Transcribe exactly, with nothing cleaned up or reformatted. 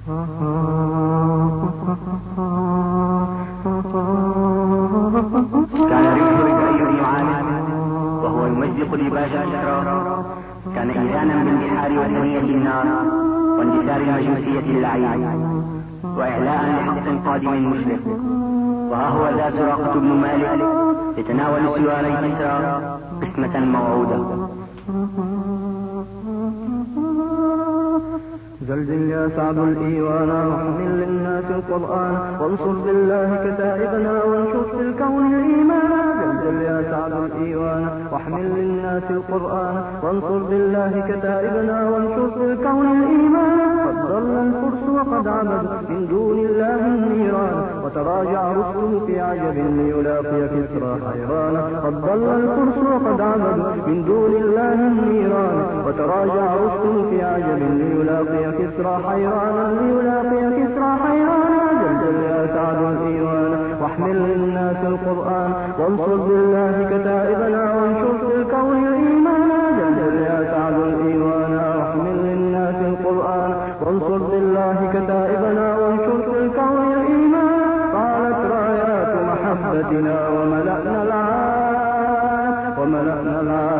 كان ريح إبراهيم بن عامر وهو يمزق لباس الإسرار، كان إذانا بالبحار وثنية النار واندثار المجوسية اللعين، وإعلاء لحق قادم مسلم. وها هو ذا سراقة بن مالك يتناول سوار كسرى قسمة موعودة. زلزل يا سعد الإيوان واحمل للناس القرآن، وانصر بالله كتائبنا وانشر في الكون الإيمان. زلزل يا سعد الإيوان واحمل للناس القرآن، وانصر بالله كتائبنا وانشر في الكون الإيمان. قد ضل الفرس وقد عبدوا من دون الله النيران، وتراجع رسله في عجب ليلاقي كسرى حيرانا. قد ضل الفرس وقد عبدوا من دون الله النيران، وتراجع رسله في عجب ليلاقي كسرى حيرانا ليلاقي كسرى حيرانا. زلزل يا سعد الإيوان واحمل للناس القرآن، وانصر بالله كتائبنا وانشر في الكون الإيمان. زلزل يا سعد الإيوان واحمل للناس القرآن، وانصر بالله كتائبنا وانشر في الكون الإيمان. قالت رايات محبتنا وملأنا العالم وملأنا العالم